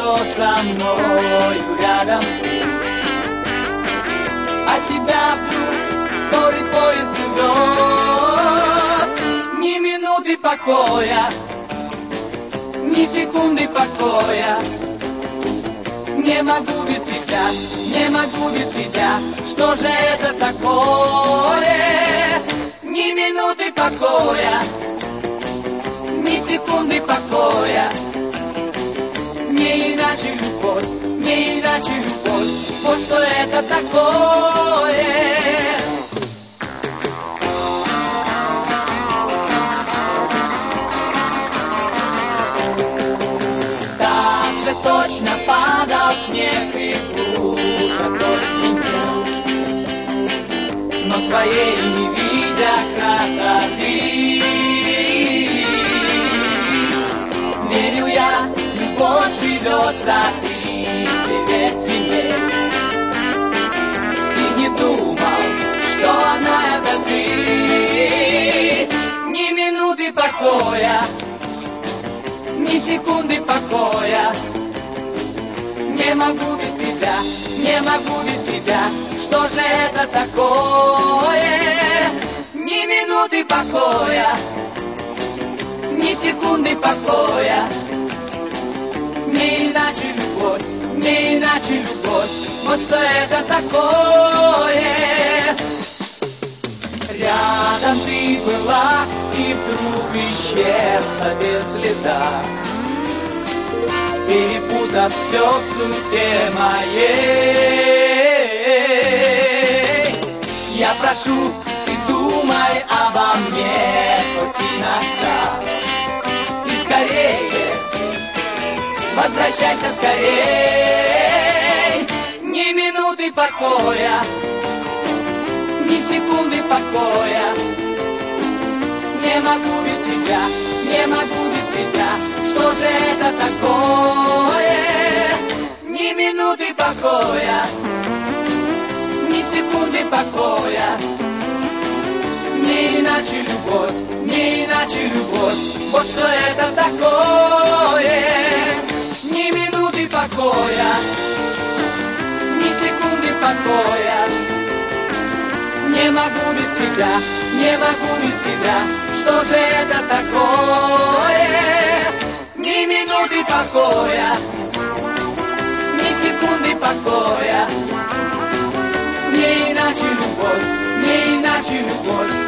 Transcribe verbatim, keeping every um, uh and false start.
что со мною рядом ты. А тебя вдруг скорый поезд увез. Ни минуты покоя, ни секунды покоя. Не могу без тебя, не могу без тебя. Что же это такое? Ни минуты покоя, ни секунды покоя. Не иначе любовь, не иначе любовь. Вот что это такое. Так же точно падал снег и лужа вдоль звенел, но твоей не видя красоты. Верю я, любовь живет за тридцать земель. И не думал, что она это ты. Ни минуты покоя, ни секунды покоя. Не могу без тебя, не могу без тебя. Что же это такое? Ни минуты покоя, ни секунды покоя. Не иначе любовь, не иначе любовь. Вот что это такое. Рядом ты была и вдруг исчезла без следа, перепутав все в судьбе моей. Я прошу, ты думай обо мне хоть иногда. И скорее, возвращайся скорей. Ни минуты покоя, ни секунды покоя. Не могу без тебя, не могу без тебя. Что же это такое? Ни минуты покоя, ни секунды покоя. Не иначе любовь, не иначе любовь. Вот что это такое. Ни минуты покоя, ни секунды покоя. Не могу без тебя, не могу без тебя. Что же это такое? Ни минуты покоя, ни секунды покоя. Не иначе любовь, не иначе любовь.